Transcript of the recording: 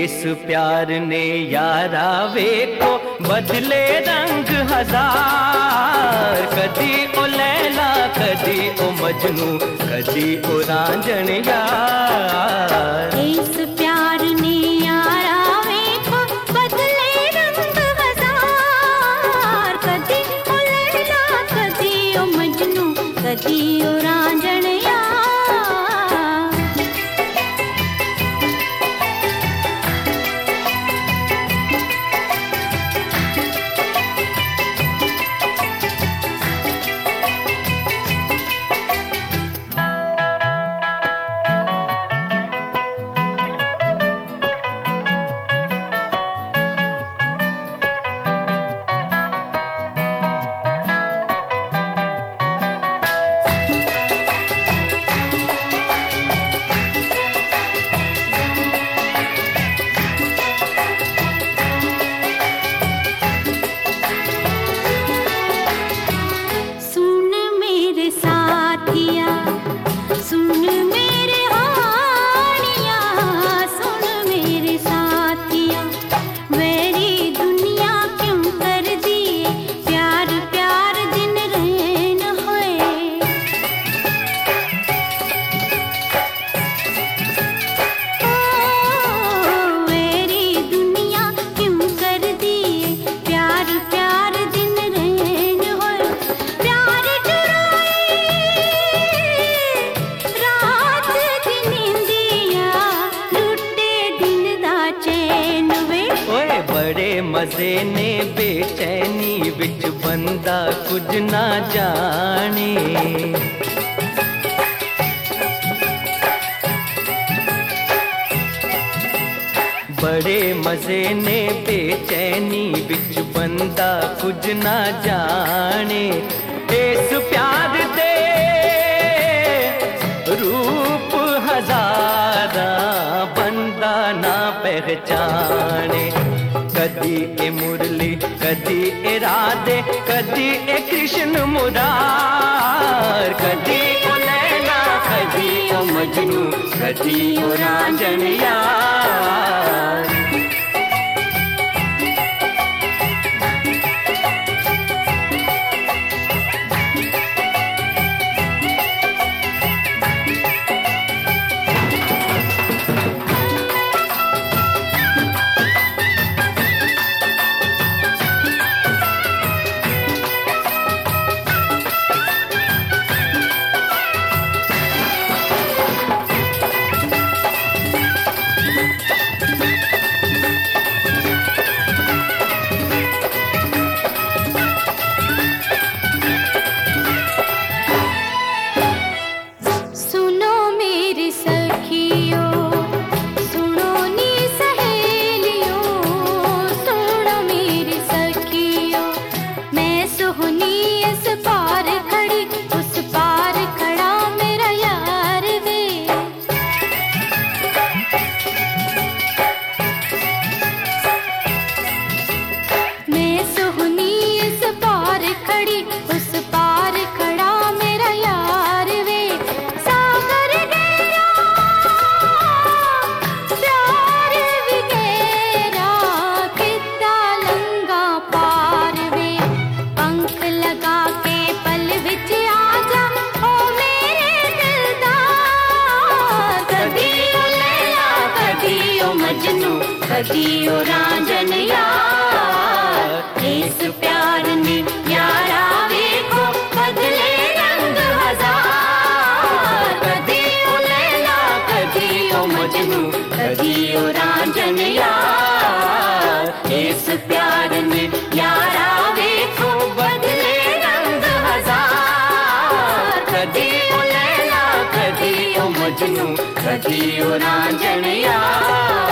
इस प्यार ने यारा वे को बदले रंग हजार। कदी ओ लैला कदी ओ मजनू कदी ओ रांझण यार। इस प्यार ने यारा वे को बदले रंग हजार। कदी ओ लैला कदी ओ मजनू कदी ओ रांझण यार। बड़े मजे ने बेचैनी विच बंदा कुछ ना जाने। बड़े मजे ने बेचैनी विच बंदा कुछ ना जाने। इस प्यार दे रूप हजारा बंदा ना पहचाने। कदी ए मुरली कदी ए राधे कदी ए कृष्ण मुरार। कदी ओ लैला कदी ओ मजनू कदी ओ रांझण यार। कदी ओ रांझण यार। इस प्यार ने यारा वे को बदले रंग हजार। कदी ओ लैला कदी ओ मजनू कदी ओ रांझण यार। इस प्यार ने यारा वे को बदले रंग हजार। कदी ओ लैला कदी ओ मजनू कदी ओ रांझण यार।